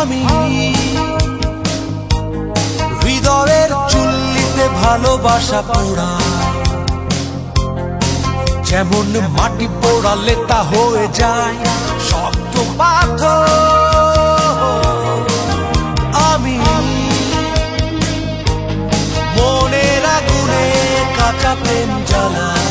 আমি হৃদয়ের চুল্লিতে ভালোবাসা পোড়াই, যেমন মাটি পোড়ালে তা হয়ে যায় শক্ত পাথর। আমি মনের আগুনে কাঁচা প্রেম জ্বালাই,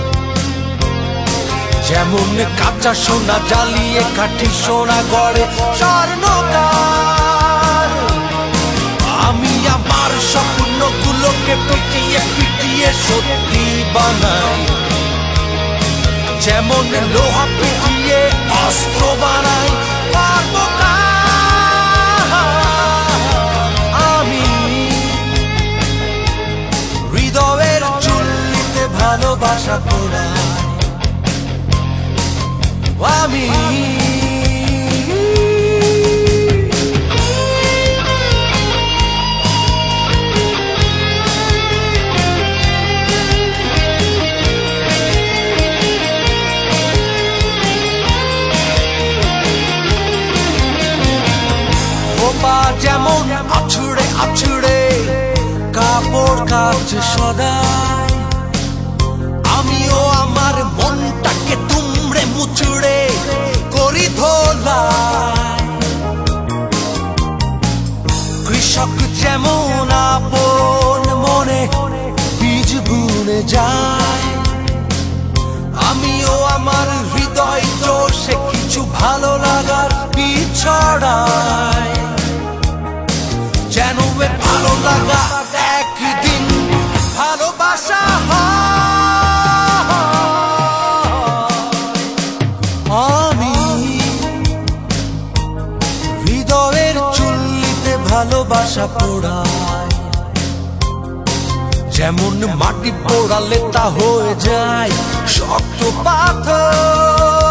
যেমন কাঁচা সোনা জ্বালিয়ে কাঠি সোনা গড়ে স্বর্ণকার। আমি আমার স্বপ্নগুলোকে পিটিয়ে পিটিয়ে সত্যি বানাই, যেমন লোহা পিটিয়ে অস্ত্র বানাই। আমি হৃদয়ের চুল্লিতে ভালোবাসা পোড়াই, আমি যেমন আছড়ে আছড়ে কাপড় কাচে সদাই, আমিও আমার মনটাকে তুমড়ে মুচড়ে করি ধোলাই। কৃষক যেমন আপন মনে বীজ বুনে যায়, আমিও আমার হৃদয় জোশে কিছু ভালো লাগার বীজ ছড়াই, যেন ভালো লাগা একদিন ভালোবাসা আমি হৃদয়ের চুল্লিতে ভালোবাসা পোড়াই, যেমন মাটি পোড়ালে তা হয়ে যায় শক্ত পাথর।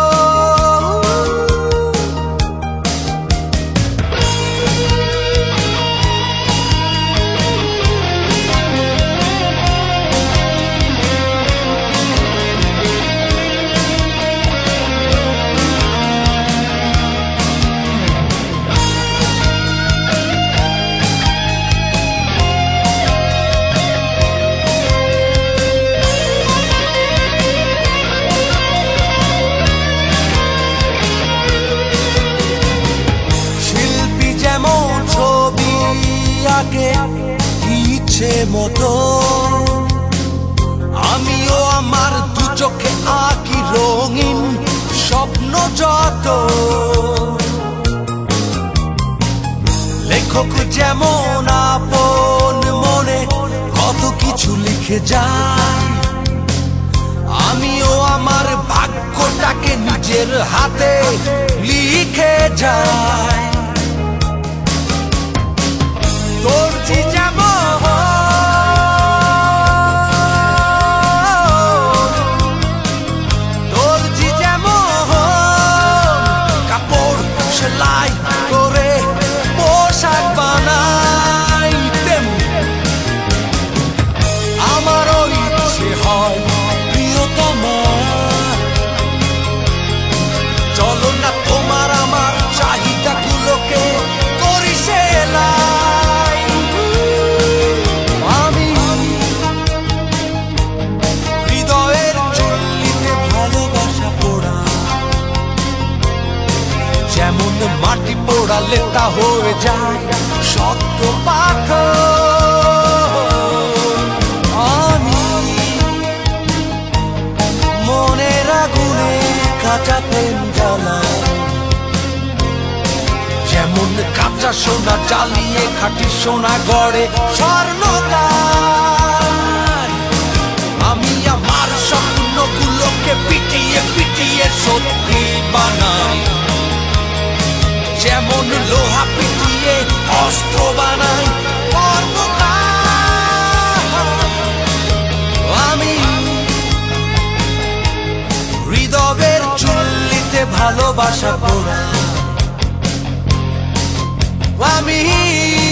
ইচ্ছে মতো আমিও আমার দু চোখে আঁকি রঙিন স্বপ্ন যত। লেখক যেমন আপন মনে কত কিছু লিখে যায়, আমিও আমার ভাগ্যটাকে নিজের হাতে লিখে যাই। দর্জি যেমন কাপড় সেলাই করে পোশাক বানাই, তেমনি আমারও ইচ্ছে হয় প্রিয়তমা চলো না তোমার আমার চাহিদাগুলোকে করি সেলাই। আমি হৃদয়ের চুল্লিতে ভালোবাসা পোড়াই, যেমন মাটি পোড়ালে তা হয়ে যায় শক্ত পাথর। আমি মনের আগুনে কাঁচা প্রেম জ্বালাই, যেমন কাঁচা সোনা জ্বালিয়ে খাঁটি সোনা গড়ে স্বর্ণকার। আমি আমার স্বপ্নগুলোকে পিটিয়ে পিটিয়ে সত্যি বানাই, যেমন লোহা পিটিয়ে অস্ত্র বানাই। আমি হৃদয়ের চুল্লিতে ভালোবাসা পোড়াই, আমি